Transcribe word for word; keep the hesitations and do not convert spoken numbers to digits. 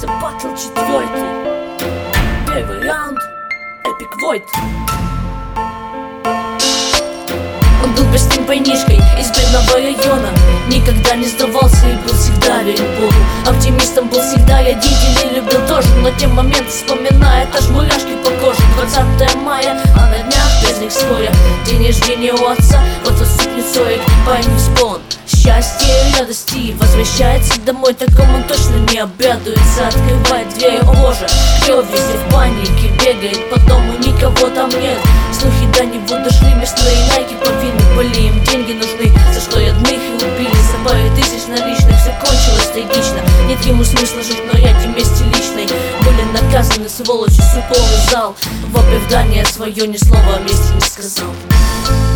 Батл четвертый. Первый раунд. Эпик Войд. Он был простым парнишкой из бедного района, никогда не сдавался и был всегда верен Богу. Оптимистом был всегда, родители любил тоже, но те моменты вспоминает, аж мурашки по коже. Двадцатое мая, а на днях праздник своя, день рождения у отца, вот наступит сорок, парень вспомнил счастье и радости, возвращается домой, такому он точно не обрадуется. Открывает дверь, о боже, кровь везде в панике бегает по дому, никого там нет. Слухи до него дошли, местные найки повинны были, им деньги нужны, за что родных и убили. За пару тысяч наличных все кончилось трагично, нет ему смысла жить на ряде месте личной. Были наказаны сволочи, суполный зал, в оправдание свое ни слова о месте не сказал.